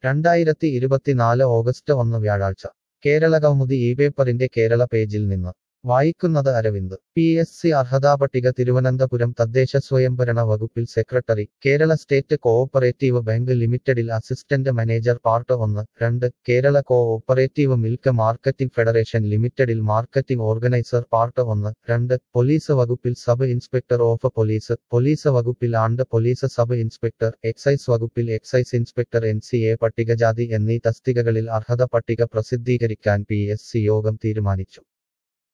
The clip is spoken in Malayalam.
2024 ഓഗസ്റ്റ് 1 വ്യാഴാഴ്ച കേരളകൗമുദി ഇപേപ്പറിന്റെ കേരള പേജിൽ നിന്ന് വായിക്കുന്നത് അരവിന്ദ്. PSC അർഹതാപട്ടിക തിരുവനന്തപുരം തദ്ദേശ സ്വയംഭരണ വകുപ്പിൽ secretary, Kerala state cooperative bank ലിമിറ്റഡിൽ assistant manager part 1, 2, Kerala cooperative milk marketing federation ലിമിറ്റഡിൽ മാർക്കറ്റിംഗ് ഓർഗനൈസർ പാർട്ട് 1, 2, പോലീസ് വകുപ്പിൽ sub inspector of police, police വകുപ്പിൽ and police sub inspector, excise വകുപ്പിൽ എക്സൈസ് ഇൻസ്പെക്ടർ NCA പട്ടികജാതി എന്നീ തസ്തികകളിൽ അർഹത പട്ടിക പ്രസിദ്ധീകരിക്കാൻ PSC യോഗം തീരുമാനിച്ചു.